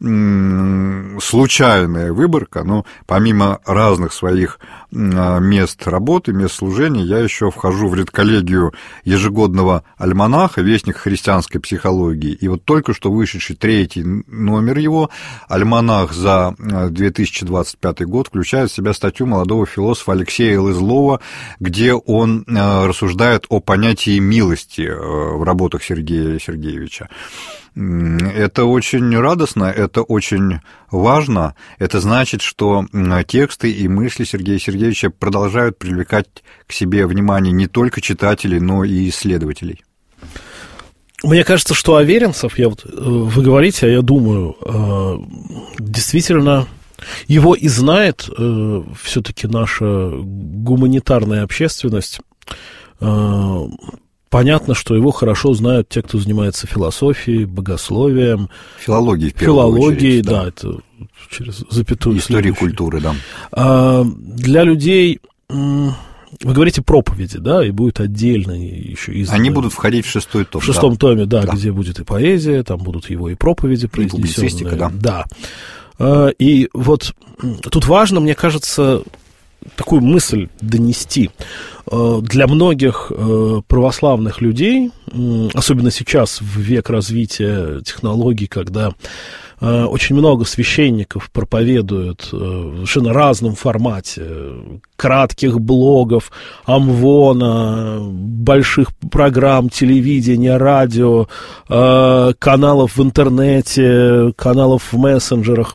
случайная выборка, но помимо разных своих мест работы, мест служения, я еще вхожу в редколлегию ежегодного альманаха «Вестник христианской психологии». И вот только что вышедший 3-й номер его, альманах за 2025 год, включает в себя статью молодого философа Алексея Лызлова, где он рассуждает о понятии милости в работах Сергея Сергеевича. Это очень радостно, это очень важно. Это значит, что тексты и мысли Сергея Сергеевича продолжают привлекать к себе внимание не только читателей, но и исследователей. Мне кажется, что Аверинцев, вы говорите, а я думаю, действительно, его и знает все-таки наша гуманитарная общественность. Понятно, что его хорошо знают те, кто занимается философией, богословием. Филологией, в первую очередь. Да, это через запятую. История культуры, да. Для людей, вы говорите, проповеди, да, и будет отдельно еще изданы. Они будут входить в 6-й том. В 6-м томе, да, где будет и поэзия, там будут его и проповеди произнесенные. И публицистика, да. Да. И вот тут важно, мне кажется, такую мысль донести. Для многих православных людей, особенно сейчас, в век развития технологий, когда очень много священников проповедуют в совершенно разном формате, кратких блогов, амвона, больших программ телевидения, радио, каналов в интернете, каналов в мессенджерах,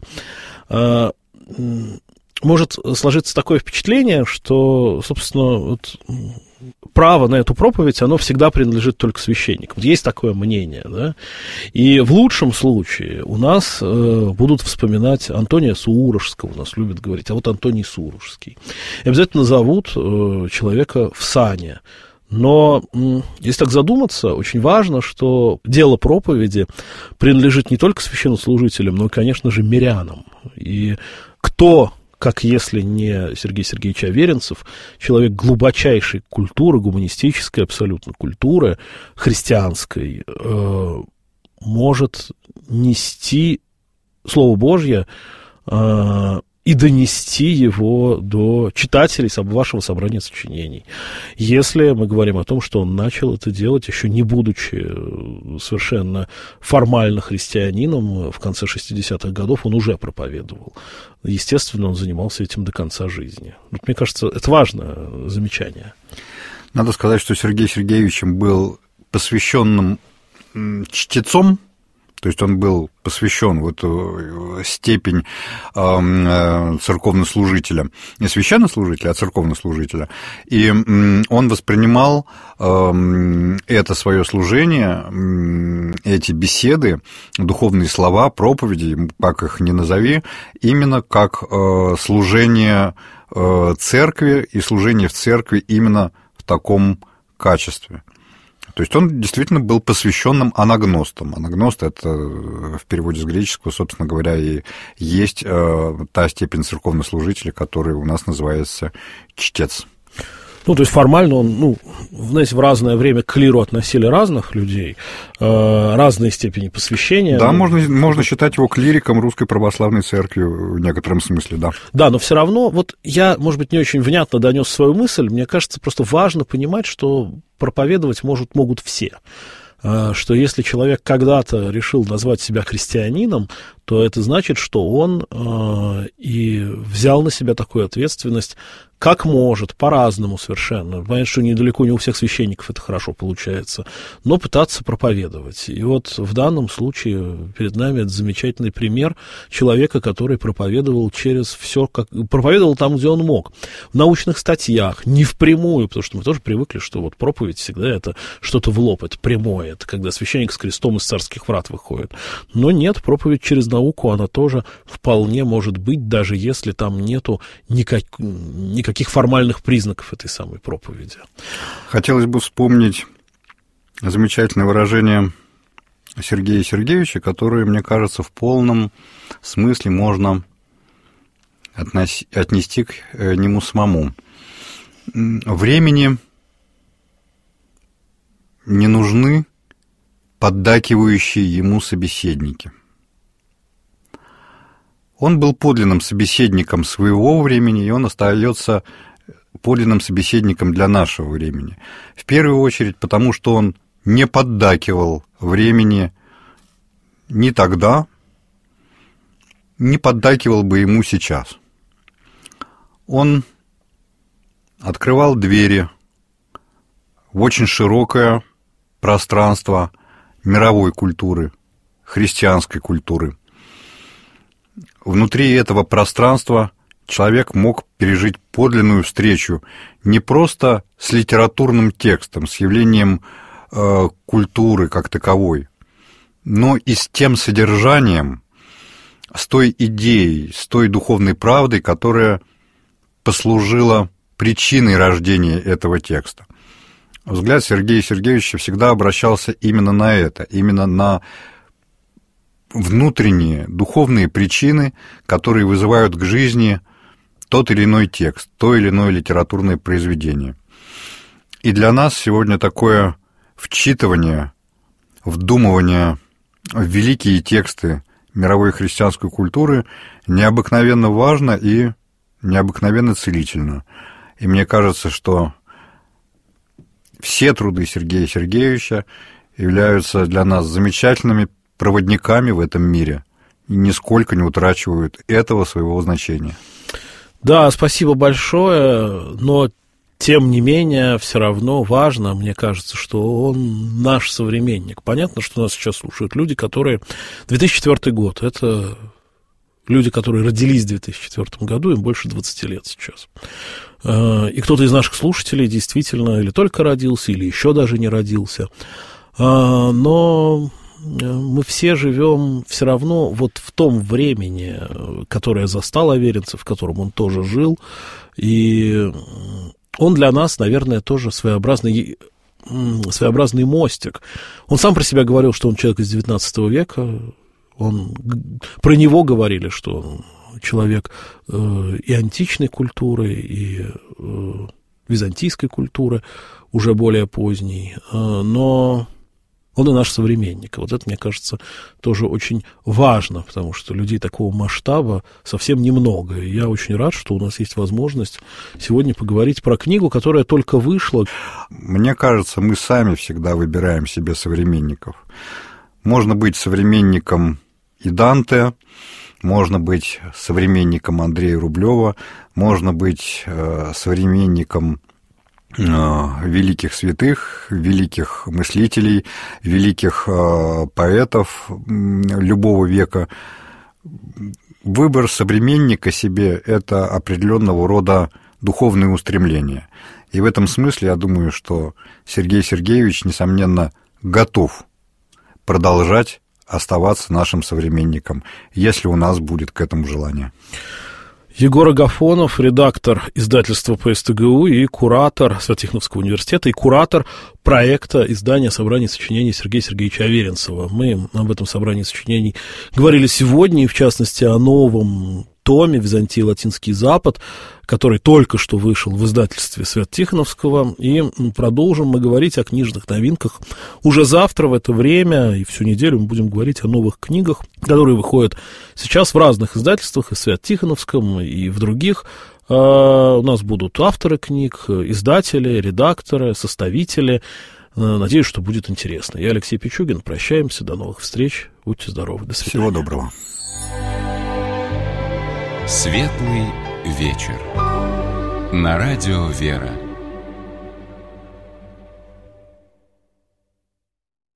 может сложиться такое впечатление, что, собственно, вот, право на эту проповедь, оно всегда принадлежит только священникам. Есть такое мнение, да? И в лучшем случае у нас будут вспоминать Антония Сурожского, у нас любят говорить, а вот Антоний Сурожский. И обязательно зовут человека в сане. Но, если так задуматься, очень важно, что дело проповеди принадлежит не только священнослужителям, но и, конечно же, мирянам. И кто, как если не Сергей Сергеевич Аверинцев, человек глубочайшей культуры, гуманистической абсолютно культуры, христианской, может нести Слово Божье и донести его до читателей вашего собрания сочинений. Если мы говорим о том, что он начал это делать, еще не будучи совершенно формально христианином, в конце 60-х годов он уже проповедовал. Естественно, он занимался этим до конца жизни. Вот, мне кажется, это важное замечание. Надо сказать, что Сергей Сергеевич был посвященным чтецом, то есть он был посвящен в эту степень церковнослужителя, не священнослужителя, а церковнослужителя, и он воспринимал это свое служение, эти беседы, духовные слова, проповеди, как их ни назови, именно как служение церкви и служение в церкви именно в таком качестве. То есть он действительно был посвященным анагностом. Анагност – это в переводе с греческого, собственно говоря, и есть та степень церковнослужителя, которая у нас называется чтец. Ну, то есть формально он, знаете, в разное время к клиру относили разных людей, разные степени посвящения. Да, можно считать его клириком Русской Православной Церкви в некотором смысле, да. Да, но все равно, вот я, может быть, не очень внятно донес свою мысль, мне кажется, просто важно понимать, что проповедовать могут все. Что если человек когда-то решил назвать себя христианином, то это значит, что он и взял на себя такую ответственность, как может, по-разному совершенно. Понятно, что недалеко не у всех священников это хорошо получается, но пытаться проповедовать. И вот в данном случае перед нами это замечательный пример человека, который проповедовал через все, проповедовал там, где он мог. В научных статьях, не впрямую, потому что мы тоже привыкли, что вот проповедь всегда это что-то в лоб, это прямое, это когда священник с крестом из царских врат выходит. Но нет, проповедь через науку, она тоже вполне может быть, даже если там нету никаких формальных признаков этой самой проповеди. Хотелось бы вспомнить замечательное выражение Сергея Сергеевича, которое, мне кажется, в полном смысле можно отнести к нему самому. Времени не нужны поддакивающие ему собеседники. Он был подлинным собеседником своего времени, и он остается подлинным собеседником для нашего времени. В первую очередь, потому что он не поддакивал времени ни тогда, не поддакивал бы ему сейчас. Он открывал двери в очень широкое пространство мировой культуры, христианской культуры. Внутри этого пространства человек мог пережить подлинную встречу не просто с литературным текстом, с явлением культуры как таковой, но и с тем содержанием, с той идеей, с той духовной правдой, которая послужила причиной рождения этого текста. Взгляд Сергея Сергеевича всегда обращался именно на это, именно на внутренние духовные причины, которые вызывают к жизни тот или иной текст, то или иное литературное произведение. И для нас сегодня такое вчитывание, вдумывание в великие тексты мировой христианской культуры необыкновенно важно и необыкновенно целительно. И мне кажется, что все труды Сергея Сергеевича являются для нас замечательными проводниками в этом мире и нисколько не утрачивают этого своего значения. Да, спасибо большое, но тем не менее все равно важно, мне кажется, что он наш современник. Понятно, что нас сейчас слушают люди, которые... 2004 год, это люди, которые родились в 2004 году, им больше 20 лет сейчас. И кто-то из наших слушателей действительно или только родился, или еще даже не родился. Но мы все живем все равно вот в том времени, которое застал Аверинцев, в котором он тоже жил, и он для нас, наверное, тоже своеобразный мостик. Он сам про себя говорил, что он человек из XIX века, про него говорили, что он человек и античной культуры, и византийской культуры, уже более поздней, но он и наш современник. И вот это, мне кажется, тоже очень важно, потому что людей такого масштаба совсем немного. И я очень рад, что у нас есть возможность сегодня поговорить про книгу, которая только вышла. Мне кажется, мы сами всегда выбираем себе современников. Можно быть современником и Данте, можно быть современником Андрея Рублева, можно быть современником великих святых, великих мыслителей, великих поэтов любого века. Выбор современника себе – это определенного рода духовные устремления. И в этом смысле я думаю, что Сергей Сергеевич, несомненно, готов продолжать оставаться нашим современником, если у нас будет к этому желание. Егор Агафонов, редактор издательства ПСТГУ и куратор Свято-Тихоновского университета, и куратор проекта издания собрания сочинений Сергея Сергеевича Аверинцева. Мы об этом собрании сочинений говорили сегодня, и в частности о новом томе «Византия и Латинский Запад», который только что вышел в издательстве Свято-Тихоновского, и продолжим мы говорить о книжных новинках. Уже завтра в это время и всю неделю мы будем говорить о новых книгах, которые выходят сейчас в разных издательствах, и в Свято-Тихоновском, и в других. У нас будут авторы книг, издатели, редакторы, составители. Надеюсь, что будет интересно. Я Алексей Пичугин. Прощаемся. До новых встреч. Будьте здоровы. До свидания. Всего доброго. Светлый вечер. На радио «Вера».